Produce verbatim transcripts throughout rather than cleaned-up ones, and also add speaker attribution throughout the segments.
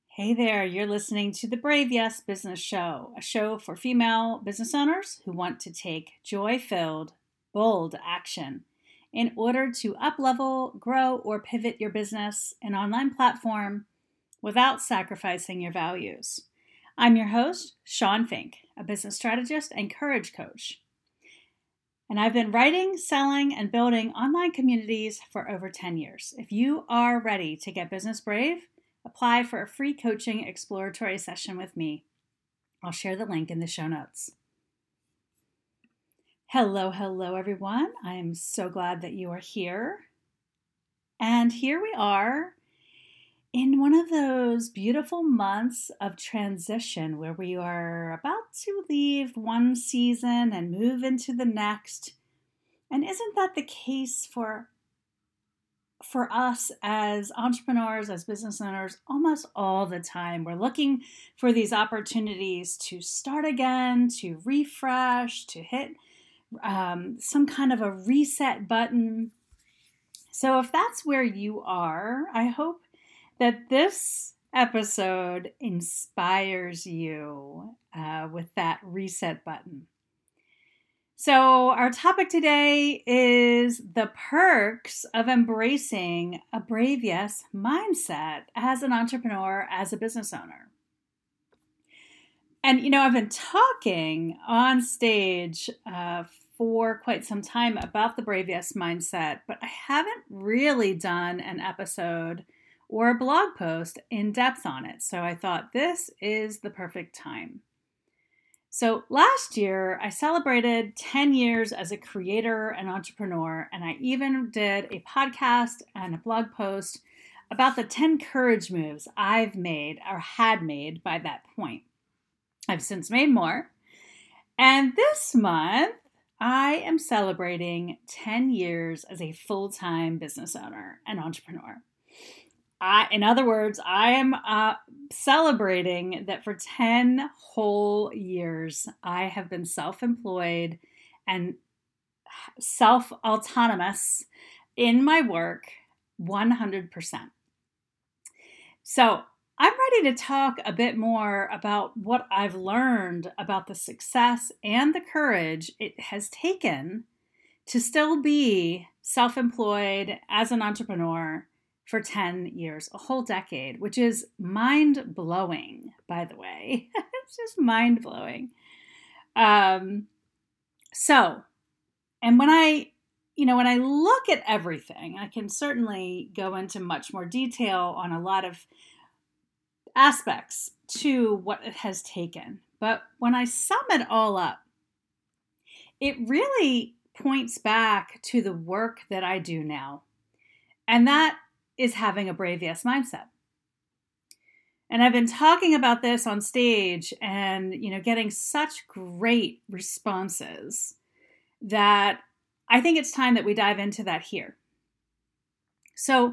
Speaker 1: Hey there, you're listening to the Brave Yes Business Show, a show for female business owners who want to take joy-filled, bold action in order to up-level, grow, or pivot your business and online platform without sacrificing your values. I'm your host, Sean Fink, a business strategist and courage coach. And I've been writing, selling, and building online communities for over ten years. If you are ready to get business brave, apply for a free coaching exploratory session with me. I'll share the link in the show notes. Hello, hello, everyone. I am so glad that you are here. And here we are in one of those beautiful months of transition where we are about to leave one season and move into the next. And isn't that the case for for us as entrepreneurs, as business owners, almost all the time? We're looking for these opportunities to start again, to refresh, to hit um, some kind of a reset button. So if that's where you are, I hope that this episode inspires you uh, with that reset button. So our topic today is the perks of embracing a Brave Yes mindset as an entrepreneur, as a business owner. And, you know, I've been talking on stage uh, for quite some time about the Brave Yes mindset, but I haven't really done an episode or a blog post in depth on it. So I thought this is the perfect time. So last year, I celebrated ten years as a creator and entrepreneur, and I even did a podcast and a blog post about the ten courage moves I've made or had made by that point. I've since made more. And this month, I am celebrating ten years as a full-time business owner and entrepreneur. I, in other words, I am uh, celebrating that for ten whole years, I have been self-employed and self-autonomous in my work one hundred percent. So I'm ready to talk a bit more about what I've learned about the success and the courage it has taken to still be self-employed as an entrepreneur for ten years, a whole decade, which is mind-blowing, by the way. It's just mind-blowing. Um, so, and when I, you know, when I look at everything, I can certainly go into much more detail on a lot of aspects to what it has taken. But when I sum it all up, it really points back to the work that I do now. And that is having a Brave Yes mindset. And I've been talking about this on stage and, you know, getting such great responses that I think it's time that we dive into that here. So,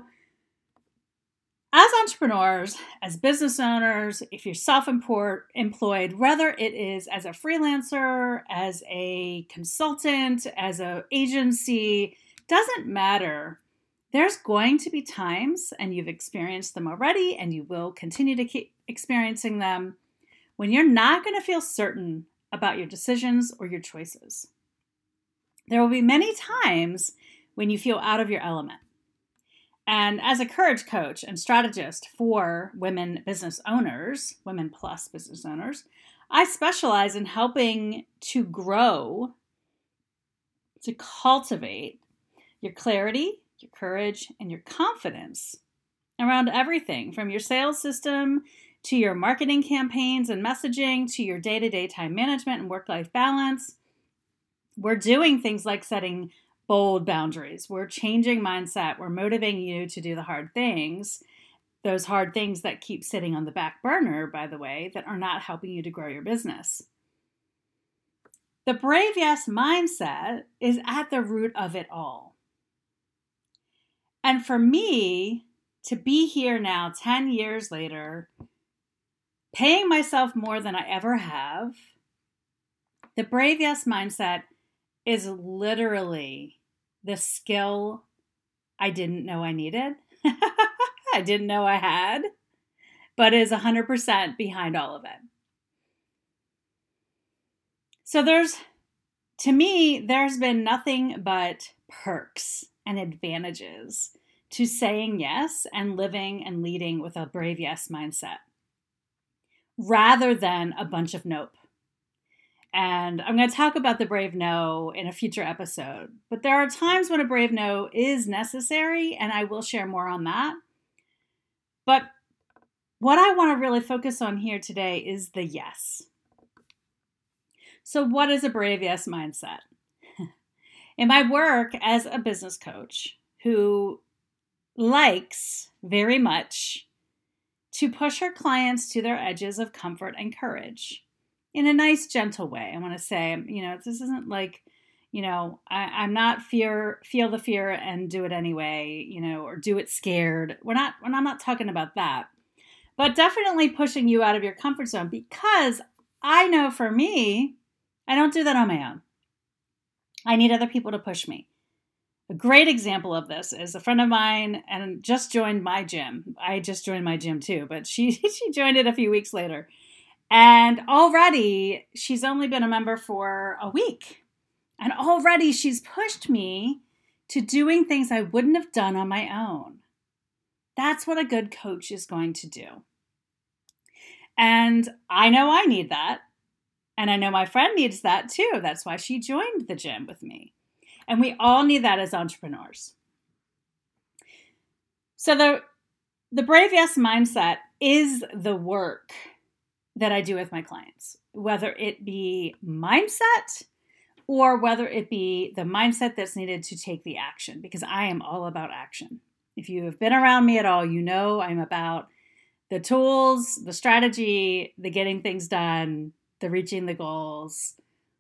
Speaker 1: as entrepreneurs, as business owners, if you're self-employed, whether it is as a freelancer, as a consultant, as an agency, doesn't matter. There's going to be times, and you've experienced them already, and you will continue to keep experiencing them, when you're not going to feel certain about your decisions or your choices. There will be many times when you feel out of your element. And as a courage coach and strategist for women business owners, women plus business owners, I specialize in helping to grow, to cultivate your clarity, your courage, and your confidence around everything from your sales system to your marketing campaigns and messaging to your day-to-day time management and work-life balance. We're doing things like setting bold boundaries. We're changing mindset. We're motivating you to do the hard things, those hard things that keep sitting on the back burner, by the way, that are not helping you to grow your business. The Brave Yes mindset is at the root of it all. And for me to be here now, ten years later, paying myself more than I ever have, the Brave Yes mindset is literally the skill I didn't know I needed. I didn't know I had. but is one hundred percent behind all of it. So there's, to me, there's been nothing but perks and advantages to saying yes and living and leading with a brave yes mindset, rather than a bunch of nope. And I'm going to talk about the brave no in a future episode. But there are times when a brave no is necessary, and I will share more on that. But what I want to really focus on here today is the yes. So what is a brave yes mindset? In my work as a business coach who likes very much to push her clients to their edges of comfort and courage, in a nice, gentle way. I want to say, you know, this isn't like, you know, I, I'm not fear, feel the fear and do it anyway, you know, or do it scared. We're not, I'm not talking about that, but definitely pushing you out of your comfort zone, because I know for me, I don't do that on my own. I need other people to push me. A great example of this is a friend of mine and just joined my gym. I just joined my gym too, but she, she joined it a few weeks later. And already she's only been a member for a week. And already she's pushed me to doing things I wouldn't have done on my own. That's what a good coach is going to do. And I know I need that. And I know my friend needs that too. That's why she joined the gym with me. And we all need that as entrepreneurs. So the, the Brave Yes mindset is the work that I do with my clients, whether it be mindset or whether it be the mindset that's needed to take the action, because I am all about action. If you have been around me at all, you know I'm about the tools, the strategy, the getting things done, the reaching the goals.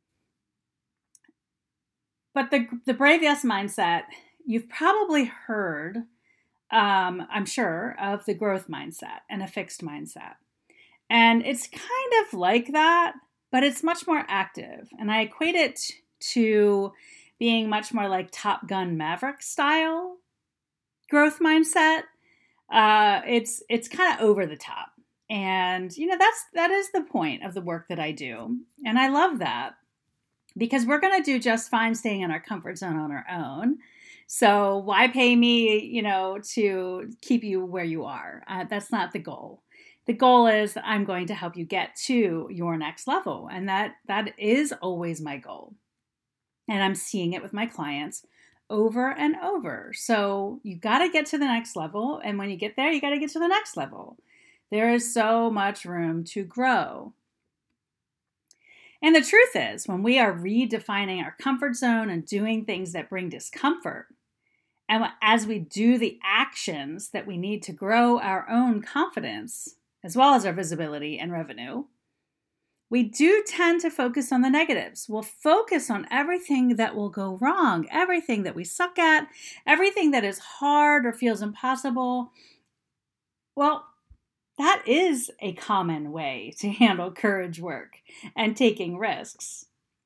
Speaker 1: But the, the Brave Yes mindset, you've probably heard, um, I'm sure, of the growth mindset and a fixed mindset. And it's kind of like that, but it's much more active. And I equate it to being much more like Top Gun Maverick style growth mindset. Uh, it's it's kind of over the top. And, you know, that's that is the point of the work that I do. And I love that, because we're going to do just fine staying in our comfort zone on our own. So why pay me, you know, to keep you where you are? Uh, that's not the goal. The goal is I'm going to help you get to your next level. And that that is always my goal. And I'm seeing it with my clients over and over. So you got to get to the next level. And when you get there, you got to get to the next level. There is so much room to grow. And the truth is, when we are redefining our comfort zone and doing things that bring discomfort, and as we do the actions that we need to grow our own confidence, as well as our visibility and revenue, we do tend to focus on the negatives. We'll focus on everything that will go wrong, everything that we suck at, everything that is hard or feels impossible. Well, that is a common way to handle courage work and taking risks.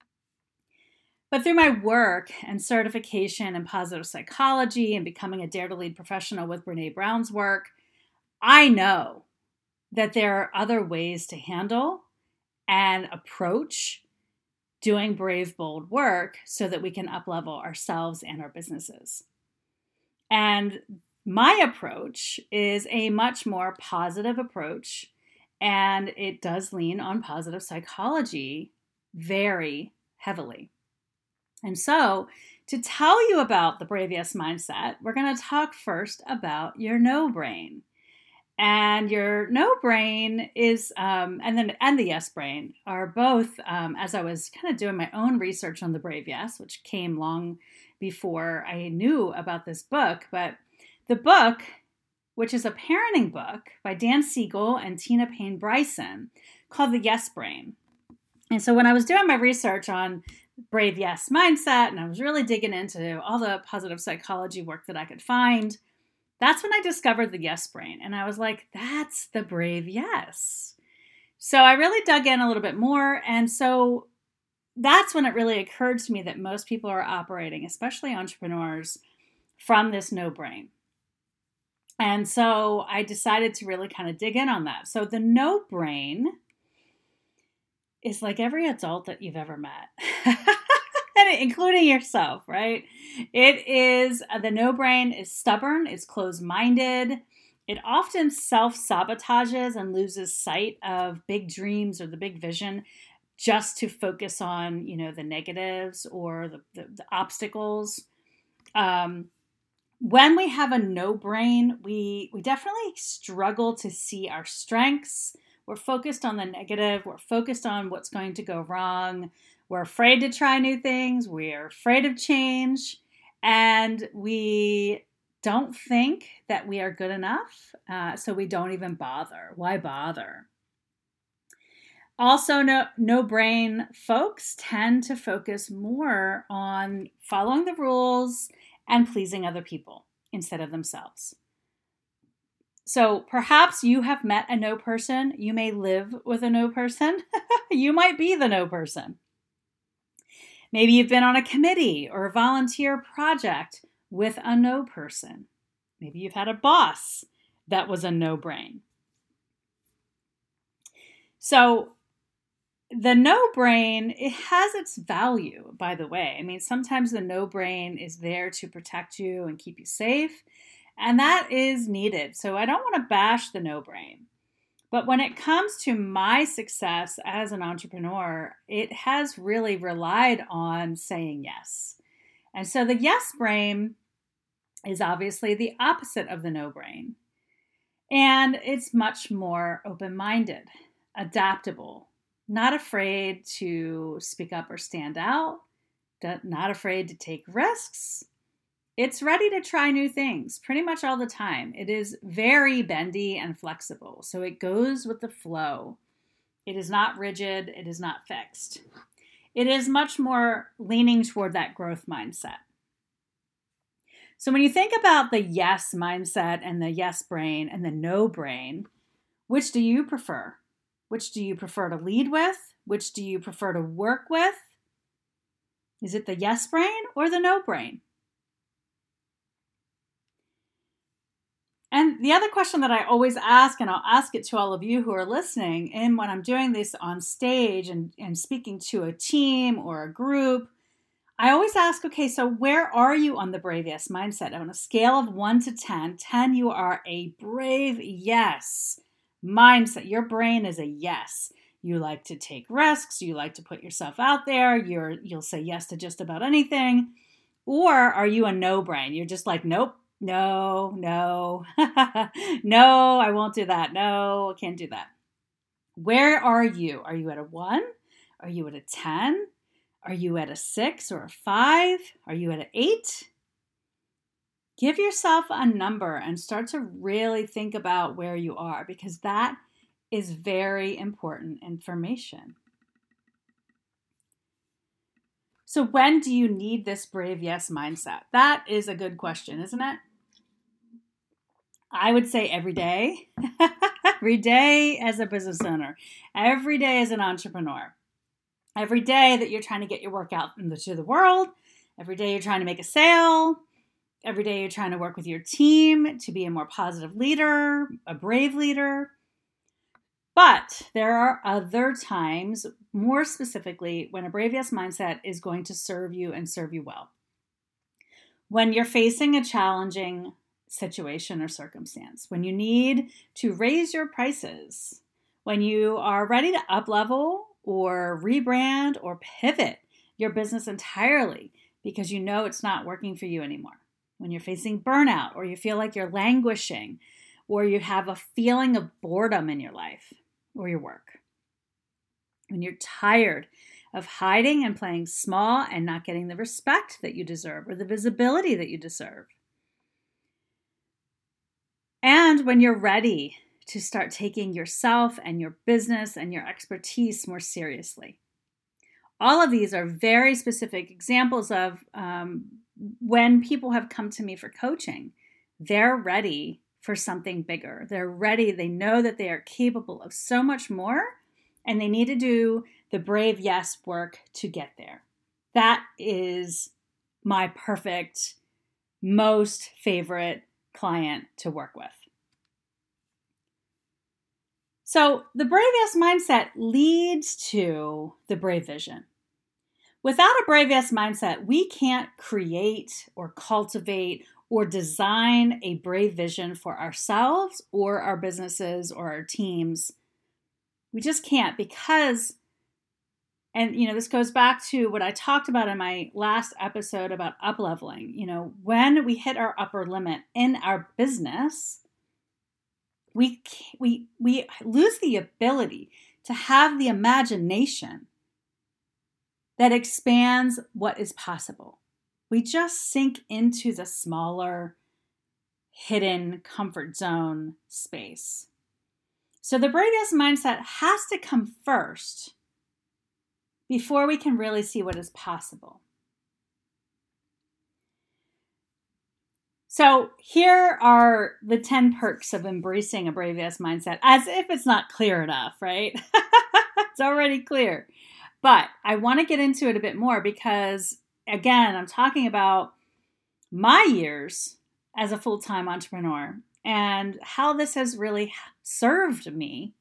Speaker 1: But through my work and certification in positive psychology and becoming a Dare to Lead professional with Brené Brown's work, I know that there are other ways to handle and approach doing brave, bold work so that we can up-level ourselves and our businesses. And my approach is a much more positive approach, and it does lean on positive psychology very heavily. And so, to tell you about the Brave Yes mindset, we're going to talk first about your no brain. And your no brain is, um, and then and the yes brain are both, um, as I was kind of doing my own research on the Brave Yes, which came long before I knew about this book. But the book, which is a parenting book by Dan Siegel and Tina Payne Bryson, called The Yes Brain. And so when I was doing my research on Brave Yes mindset, and I was really digging into all the positive psychology work that I could find, that's when I discovered the yes brain. And I was like, that's the Brave Yes. So I really dug in a little bit more. And so that's when it really occurred to me that most people are operating, especially entrepreneurs, from this no brain. And so I decided to really kind of dig in on that. So the no brain is like every adult that you've ever met, including yourself, right? It is, uh, the no brain is stubborn, it's closed-minded. It often self-sabotages and loses sight of big dreams or the big vision just to focus on, you know, the negatives or the, the, the obstacles. Um, when we have a no brain, we, we definitely struggle to see our strengths. We're focused on the negative. We're focused on what's going to go wrong. We're afraid to try new things. We're afraid of change. And we don't think that we are good enough. Uh, so we don't even bother. Why bother? Also, no, no brain folks tend to focus more on following the rules and pleasing other people instead of themselves. So perhaps you have met a no person. You may live with a no person. You might be the no person. Maybe you've been on a committee or a volunteer project with a no person. Maybe you've had a boss that was a no brain. So the no brain, it has its value, by the way. I mean, sometimes the no brain is there to protect you and keep you safe, and that is needed. So I don't want to bash the no brain. But when it comes to my success as an entrepreneur, it has really relied on saying yes. And so the yes brain is obviously the opposite of the no brain. And it's much more open-minded, adaptable, not afraid to speak up or stand out, not afraid to take risks. It's ready to try new things pretty much all the time. It is very bendy and flexible, so it goes with the flow. It is not rigid. It is not fixed. It is much more leaning toward that growth mindset. So when you think about the yes mindset and the yes brain and the no brain, which do you prefer? Which do you prefer to lead with? Which do you prefer to work with? Is it the yes brain or the no brain? And the other question that I always ask, and I'll ask it to all of you who are listening, and when I'm doing this on stage and, and speaking to a team or a group, I always ask, okay, so where are you on the brave yes mindset? On a scale of one to ten, ten, you are a brave yes mindset. Your brain is a yes. You like to take risks. You like to put yourself out there. You're, you'll say yes to just about anything. Or are you a no brain? You're just like, nope, no, no, no, I won't do that. No, I can't do that. Where are you? Are you at a one? Are you at a ten? Are you at a six or a five? Are you at an eight? Give yourself a number and start to really think about where you are, because that is very important information. So when do you need this brave yes mindset? That is a good question, isn't it? I would say every day. Every day as a business owner. Every day as an entrepreneur. Every day that you're trying to get your work out into the world. Every day you're trying to make a sale. Every day you're trying to work with your team to be a more positive leader, a brave leader. But there are other times, more specifically, when a brave yes mindset is going to serve you and serve you well. When you're facing a challenging situation or circumstance, when you need to raise your prices, when you are ready to up-level or rebrand or pivot your business entirely because you know it's not working for you anymore. When you're facing burnout, or you feel like you're languishing, or you have a feeling of boredom in your life or your work. When you're tired of hiding and playing small and not getting the respect that you deserve or the visibility that you deserve. And when you're ready to start taking yourself and your business and your expertise more seriously. All of these are very specific examples of um, when people have come to me for coaching. They're ready for something bigger. They're ready. They know that they are capable of so much more, and they need to do the brave yes work to get there. That is my perfect, most favorite client to work with. So the Brave Yes mindset leads to the Brave Vision. Without a Brave Yes mindset, we can't create or cultivate or design a brave vision for ourselves or our businesses or our teams. We just can't because, and you know, this goes back to what I talked about in my last episode about up-leveling. You know, when we hit our upper limit in our business, we we we lose the ability to have the imagination that expands what is possible. We just sink into the smaller, hidden comfort zone space. So the Brave Yes mindset has to come first before we can really see what is possible. So here are the ten perks of embracing a Brave Yes mindset, as if it's not clear enough, right? It's already clear. But I want to get into it a bit more because, again, I'm talking about my years as a full-time entrepreneur and how this has really served me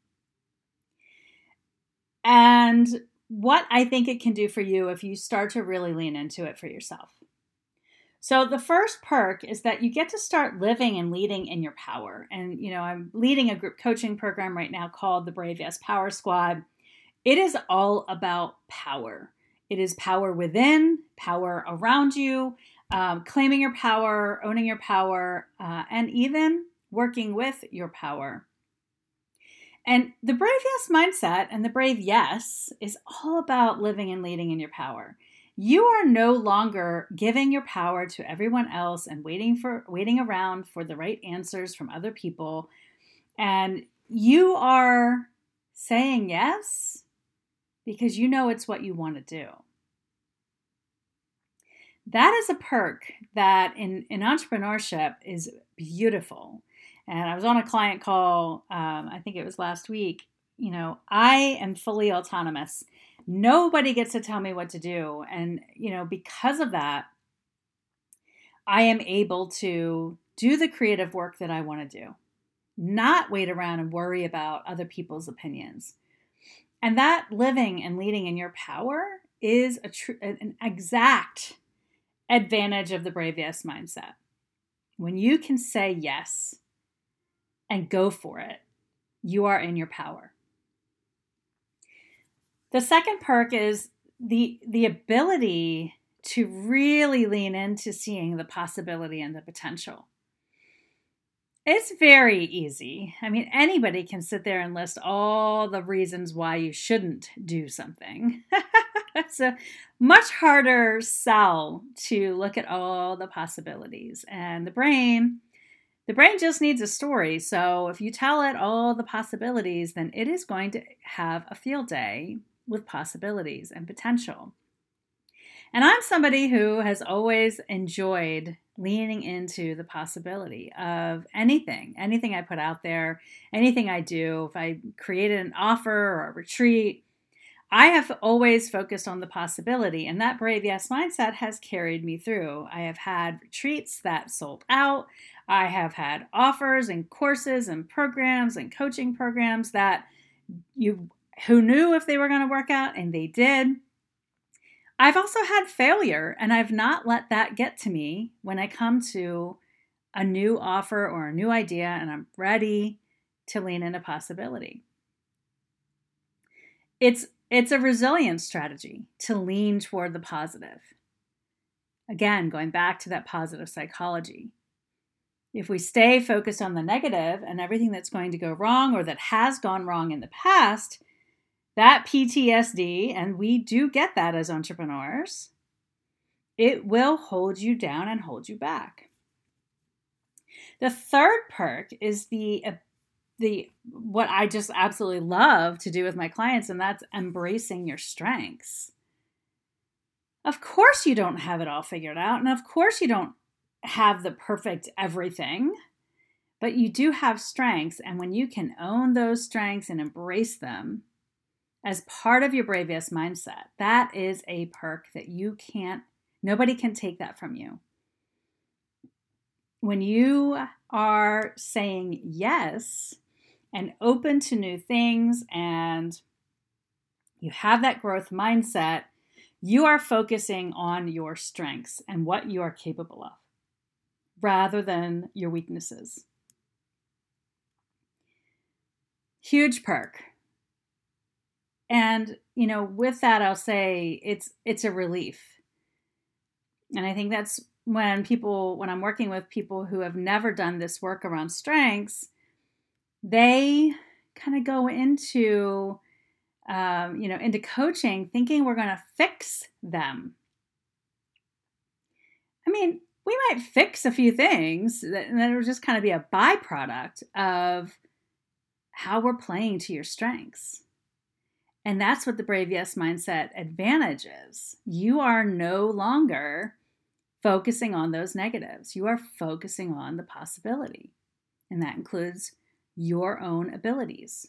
Speaker 1: and what I think it can do for you if you start to really lean into it for yourself. So the first perk is that you get to start living and leading in your power. And, you know, I'm leading a group coaching program right now called the Brave Yes Power Squad. It is all about power. It is power within, power around you, um, claiming your power, owning your power, uh, and even working with your power. And the Brave Yes mindset and the Brave Yes is all about living and leading in your power. You are no longer giving your power to everyone else and waiting for waiting around for the right answers from other people. And you are saying yes because you know it's what you want to do. That is a perk that in, in entrepreneurship is beautiful. And I was on a client call, um, I think it was last week. You know, I am fully autonomous. Nobody gets to tell me what to do. And, you know, because of that, I am able to do the creative work that I want to do, not wait around and worry about other people's opinions. And that living and leading in your power is a tr- an exact advantage of the Brave Yes mindset. When you can say yes and go for it, you are in your power. The second perk is the, the ability to really lean into seeing the possibility and the potential. It's very easy. I mean, anybody can sit there and list all the reasons why you shouldn't do something. It's a much harder sell to look at all the possibilities. And the brain, the brain just needs a story. So if you tell it all the possibilities, then it is going to have a field day with possibilities and potential. And I'm somebody who has always enjoyed leaning into the possibility of anything, anything I put out there, anything I do. If I created an offer or a retreat, I have always focused on the possibility, and that Brave Yes mindset has carried me through. I have had retreats that sold out. I have had offers and courses and programs and coaching programs that you who knew if they were going to work out, and they did. I've also had failure, and I've not let that get to me when I come to a new offer or a new idea and I'm ready to lean into possibility. It's it's a resilience strategy to lean toward the positive. Again, going back to that positive psychology. If we stay focused on the negative and everything that's going to go wrong or that has gone wrong in the past, that P T S D, and we do get that as entrepreneurs, it will hold you down and hold you back. The third perk is the the what I just absolutely love to do with my clients, and that's embracing your strengths. Of course you don't have it all figured out, and of course you don't have the perfect everything, but you do have strengths, and when you can own those strengths and embrace them as part of your Brave Yes mindset, that is a perk that you can't, nobody can take that from you. when you are saying yes and open to new things and you have that growth mindset, you are focusing on your strengths and what you are capable of rather than your weaknesses. Huge perk. And, you know, with that, I'll say it's it's a relief. And I think that's when people, when I'm working with people who have never done this work around strengths, they kind of go into, um, you know, into coaching thinking we're going to fix them. I mean, we might fix a few things, and then it'll just kind of be a byproduct of how we're playing to your strengths. And that's what the Brave Yes Mindset advantage is. You are no longer focusing on those negatives. You are focusing on the possibility. And that includes your own abilities.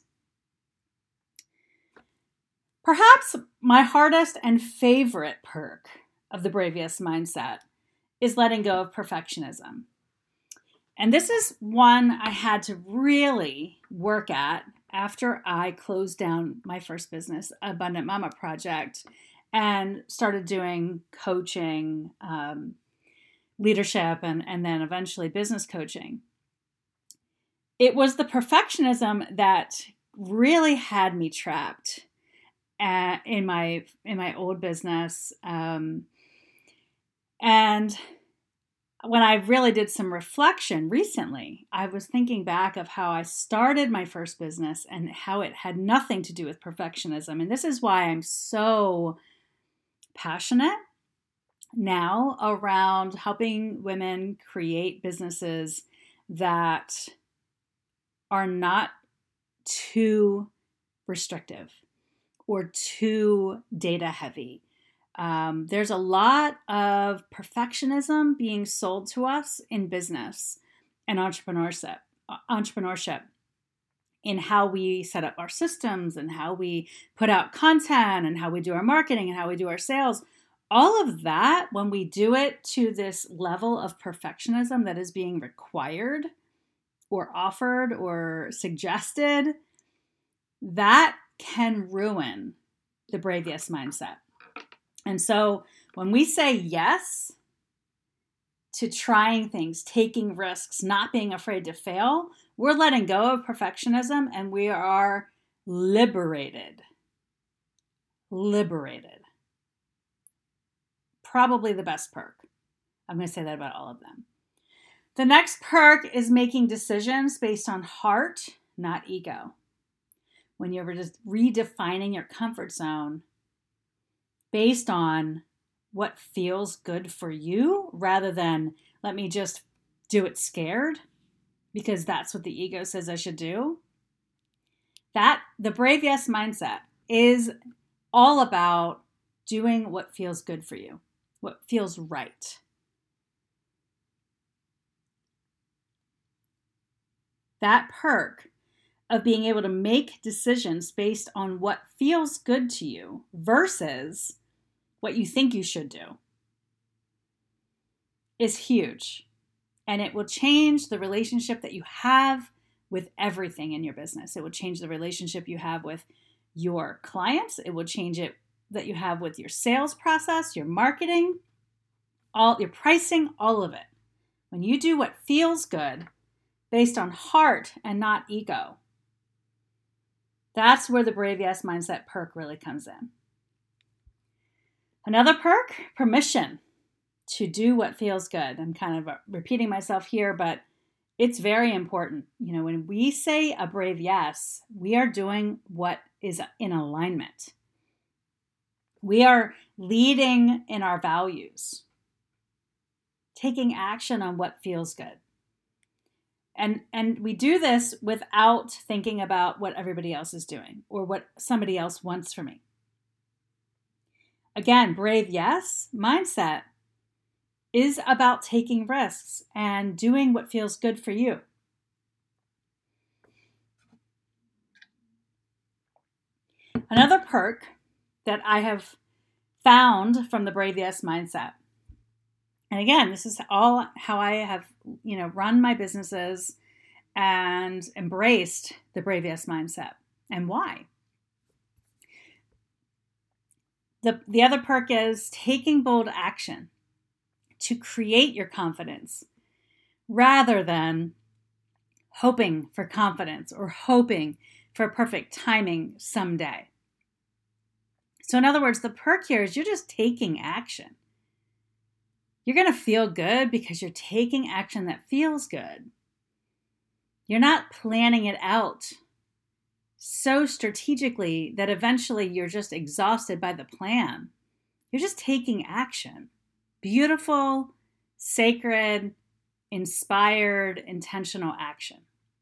Speaker 1: Perhaps my hardest and favorite perk of the Brave Yes Mindset is letting go of perfectionism. And this is one I had to really work at after I closed down my first business, Abundant Mama Project, and started doing coaching, um, leadership, and, and then eventually business coaching. It was the perfectionism that really had me trapped at, in my in my old business. Um, and when I really did some reflection recently, I was thinking back of how I started my first business and how it had nothing to do with perfectionism. And this is why I'm so passionate now around helping women create businesses that are not too restrictive or too data heavy. Um, there's a lot of perfectionism being sold to us in business and entrepreneurship, entrepreneurship in how we set up our systems and how we put out content and how we do our marketing and how we do our sales. All of that, when we do it to this level of perfectionism that is being required or offered or suggested, that can ruin the Brave Yes Mindset. And so when we say yes to trying things, taking risks, not being afraid to fail, we're letting go of perfectionism and we are liberated. Liberated. Probably the best perk. I'm going to say that about all of them. The next perk is making decisions based on heart, not ego. When you're just redefining your comfort zone based on what feels good for you rather than let me just do it scared because that's what the ego says I should do. That the Brave Yes Mindset is all about doing what feels good for you, what feels right. That perk of being able to make decisions based on what feels good to you versus what you think you should do is huge. And it will change the relationship that you have with everything in your business. It will change the relationship you have with your clients. It will change it that you have with your sales process, your marketing, all your pricing, all of it. When you do what feels good based on heart and not ego, that's where the Brave Yes Mindset perk really comes in. Another perk, permission to do what feels good. I'm kind of repeating myself here, but it's very important. You know, when we say a brave yes, we are doing what is in alignment. We are leading in our values, taking action on what feels good. And, and we do this without thinking about what everybody else is doing or what somebody else wants from me. Again, Brave Yes Mindset is about taking risks and doing what feels good for you. Another perk that I have found from the Brave Yes Mindset And again, this is all how I have, you know, run my businesses and embraced the Brave Yes mindset. And why? The, the other perk is taking bold action to create your confidence rather than hoping for confidence or hoping for perfect timing someday. So in other words, the perk here is you're just taking action. You're going to feel good because you're taking action that feels good. You're not planning it out so strategically that eventually you're just exhausted by the plan. You're just taking action. Beautiful, sacred, inspired, intentional action.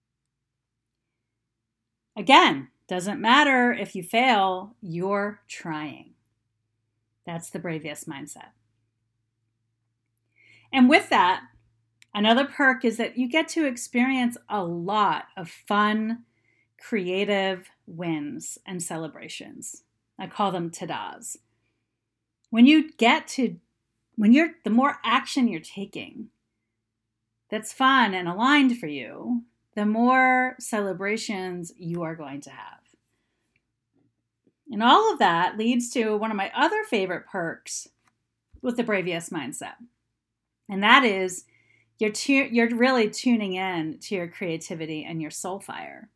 Speaker 1: Again, doesn't matter if you fail, you're trying. That's the Brave Yes mindset. And with that, another perk is that you get to experience a lot of fun, creative wins and celebrations. I call them ta-das. When you get to, when you're, the more action you're taking that's fun and aligned for you, the more celebrations you are going to have. And all of that leads to one of my other favorite perks with the Brave Yes mindset. And that is you're, tu- you're really tuning in to your creativity and your soul fire.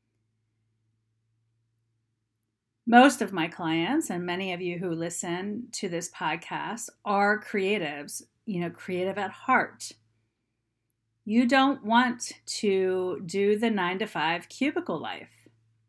Speaker 1: Most of my clients and many of you who listen to this podcast are creatives, you know, creative at heart. You don't want to do the nine to five cubicle life.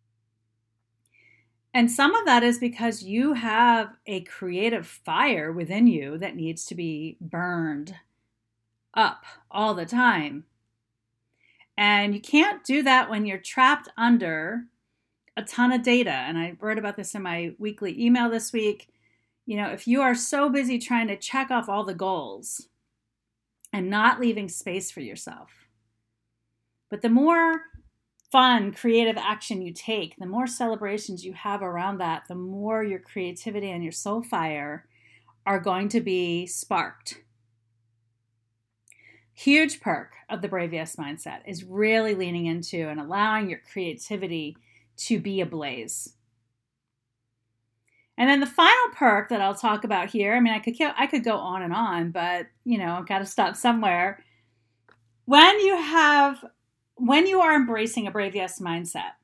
Speaker 1: And some of that is because you have a creative fire within you that needs to be burned up all the time. And you can't do that when you're trapped under a ton of data. And I wrote about this in my weekly email this week. You know, if you are so busy trying to check off all the goals and not leaving space for yourself, but the more fun, creative action you take, the more celebrations you have around that, the more your creativity and your soul fire are going to be sparked. Huge perk of the Brave Yes mindset is really leaning into and allowing your creativity to be ablaze. And then the final perk that I'll talk about here, I mean, I could I could go on and on, but, you know, I've got to stop somewhere. When you have, when you are embracing a Brave Yes mindset,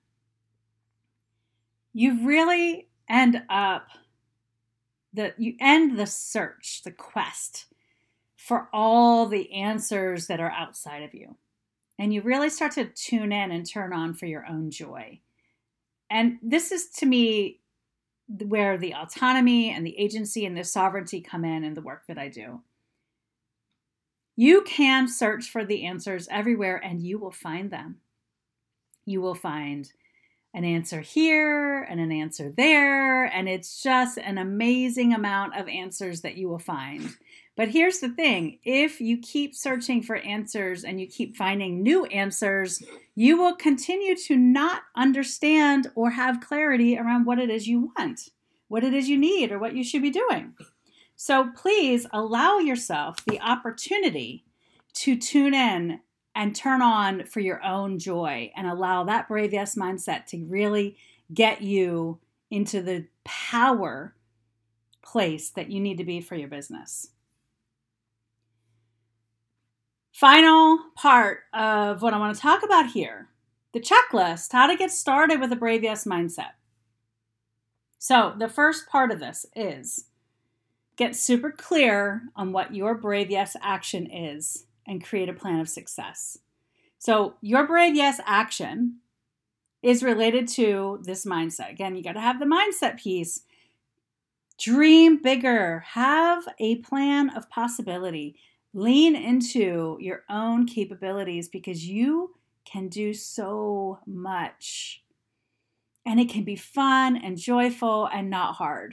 Speaker 1: you really end up, the you end the search, the quest for all the answers that are outside of you. And you really start to tune in and turn on for your own joy. And this is, to me, where the autonomy and the agency and the sovereignty come in in the work that I do. You can search for the answers everywhere and you will find them. You will find an answer here and an answer there, and it's just an amazing amount of answers that you will find. But here's the thing, if you keep searching for answers and you keep finding new answers, you will continue to not understand or have clarity around what it is you want, what it is you need, or what you should be doing. So please allow yourself the opportunity to tune in and turn on for your own joy and allow that Brave Yes mindset to really get you into the power place that you need to be for your business. Final part of what I want to talk about here, the checklist, how to get started with a Brave Yes mindset. So the first part of this is get super clear on what your Brave Yes action is and create a plan of success. So your Brave Yes action is related to this mindset. Again, you got to have the mindset piece. Dream bigger. Have a plan of possibility. Lean into your own capabilities because you can do so much. And it can be fun and joyful and not hard.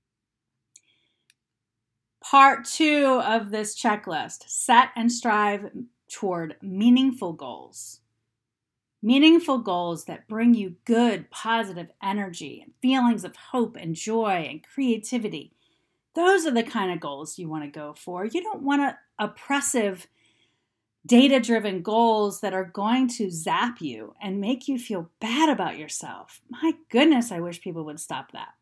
Speaker 1: Part two of this checklist, set and strive toward meaningful goals. Meaningful goals that bring you good, positive energy and feelings of hope and joy and creativity. Those are the kind of goals you want to go for. You don't want to oppressive, data-driven goals that are going to zap you and make you feel bad about yourself. My goodness, I wish people would stop that.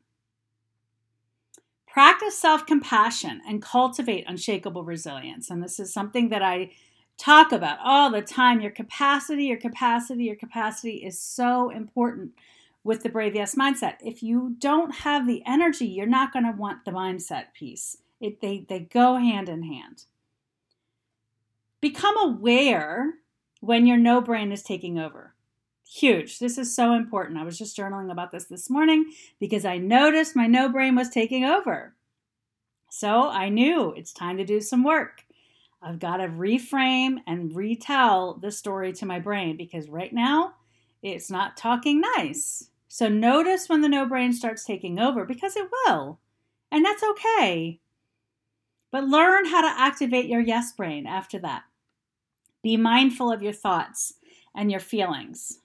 Speaker 1: Practice self-compassion and cultivate unshakable resilience. And this is something that I talk about all the time. Your capacity, your capacity, your capacity is so important with the Brave Yes mindset. If you don't have the energy, you're not going to want the mindset piece. It, they, they go hand in hand. Become aware when your no brain is taking over. Huge. This is so important. I was just journaling about this this morning because I noticed my no brain was taking over. So I knew it's time to do some work. I've got to reframe and retell the story to my brain because right now it's not talking nice. So notice when the no brain starts taking over because it will. And that's okay. But learn how to activate your yes brain after that. Be mindful of your thoughts and your feelings.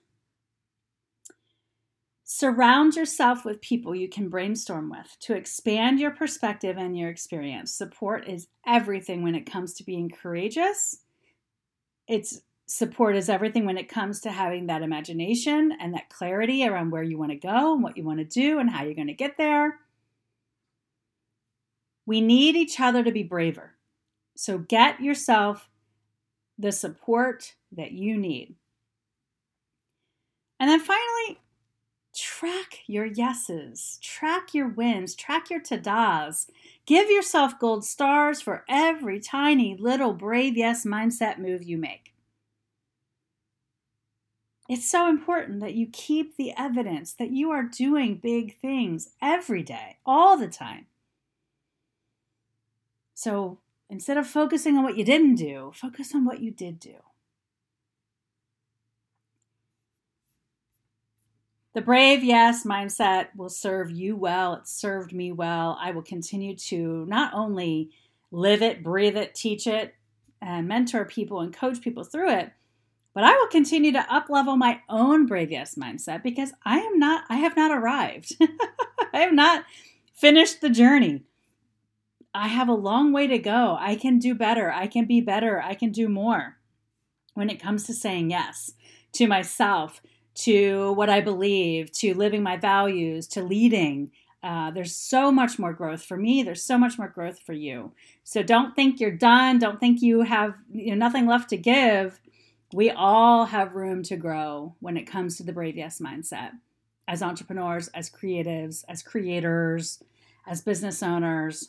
Speaker 1: Surround yourself with people you can brainstorm with to expand your perspective and your experience. Support is everything when it comes to being courageous. It's support is everything when it comes to having that imagination and that clarity around where you want to go and what you want to do and how you're going to get there. We need each other to be braver. So get yourself the support that you need. And then finally, track your yeses, track your wins, track your ta-das. Give yourself gold stars for every tiny little brave yes mindset move you make. It's so important that you keep the evidence that you are doing big things every day, all the time. So instead of focusing on what you didn't do, focus on what you did do. The Brave Yes mindset will serve you well. It served me well. I will continue to not only live it, breathe it, teach it, and mentor people and coach people through it, but I will continue to up-level my own Brave Yes mindset because I am not, I have not arrived. I have not finished the journey. I have a long way to go. I can do better. I can be better. I can do more when it comes to saying yes to myself, to what I believe, to living my values, to leading. Uh, there's so much more growth for me. There's so much more growth for you. So don't think you're done. Don't think you have you know, nothing left to give. We all have room to grow when it comes to the Brave Yes mindset. As entrepreneurs, as creatives, as creators, as business owners.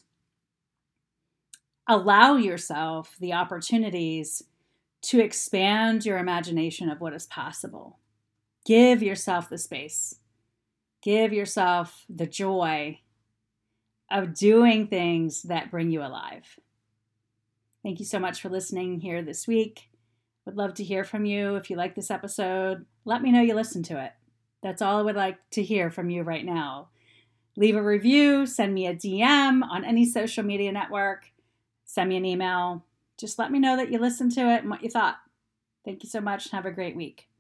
Speaker 1: Allow yourself the opportunities to expand your imagination of what is possible. Give yourself the space. Give yourself the joy of doing things that bring you alive. Thank you so much for listening here this week. Would love to hear from you. If you like this episode, let me know you listened to it. That's all I would like to hear from you right now. Leave a review, send me a D M on any social media network, send me an email. Just let me know that you listened to it and what you thought. Thank you so much and have a great week.